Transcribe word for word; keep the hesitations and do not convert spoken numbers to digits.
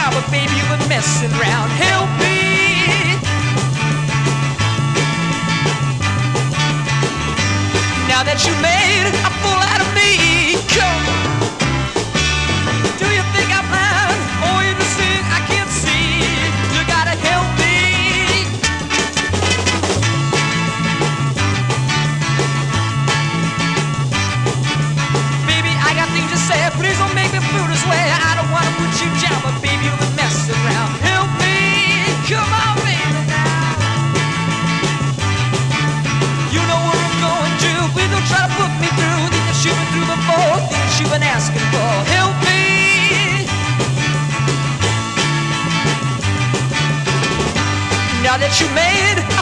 job, but baby, you've been messing around. Help me. Now that you made a fool out of me, come. Do you think I'm blind? Or you just think I can't see? You gotta help me. Baby, I got things to say. Please don't make me feel this way. I don't wanna put you down, but baby, you've been messing around. Help me. Come on, baby, now. You know what I'm going to. Please don't try to put me through. Think that you've been through before. Think that you've been asking for. Help me. Now that you made